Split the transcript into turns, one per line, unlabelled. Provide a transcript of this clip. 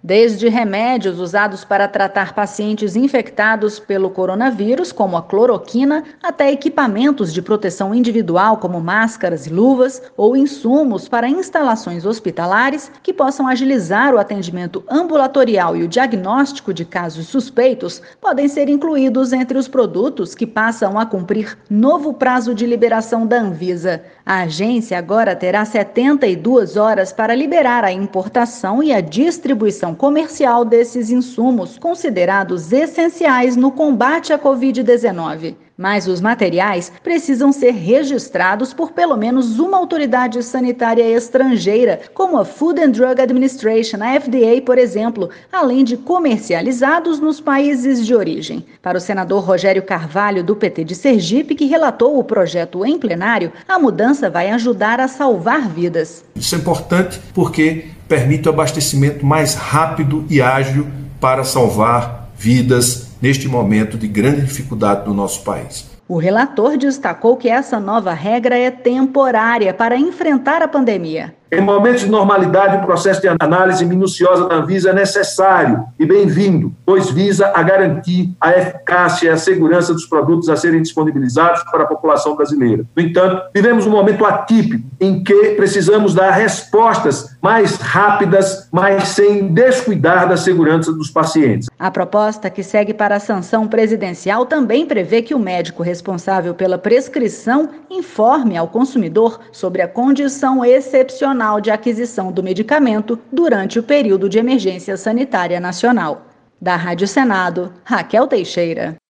Desde remédios usados para tratar pacientes infectados pelo coronavírus, como a cloroquina, até equipamentos de proteção individual, como máscaras e luvas, ou insumos para instalações hospitalares que possam agilizar o atendimento ambulatorial e o diagnóstico de casos suspeitos, podem ser incluídos entre os produtos que passam a cumprir novo prazo de liberação da Anvisa. A agência agora terá 72 horas para liberar a importação e a distribuição comercial desses insumos considerados essenciais no combate à Covid-19. Mas os materiais precisam ser registrados por pelo menos uma autoridade sanitária estrangeira, como a Food and Drug Administration, a FDA, por exemplo, além de comercializados nos países de origem. Para o senador Rogério Carvalho, do PT de Sergipe, que relatou o projeto em plenário, a mudança vai ajudar a salvar vidas.
Isso é importante porque permite o abastecimento mais rápido e ágil para salvar vidas neste momento de grande dificuldade no nosso país.
O relator destacou que essa nova regra é temporária para enfrentar a pandemia.
Em momentos de normalidade, o processo de análise minuciosa da Anvisa é necessário e bem-vindo, pois visa a garantir a eficácia e a segurança dos produtos a serem disponibilizados para a população brasileira. No entanto, vivemos um momento atípico em que precisamos dar respostas mais rápidas, mas sem descuidar da segurança dos pacientes.
A proposta, que segue para a sanção presidencial, também prevê que o médico responsável pela prescrição informe ao consumidor sobre a condição excepcional de aquisição do medicamento durante o período de emergência sanitária nacional. Da Rádio Senado, Raquel Teixeira.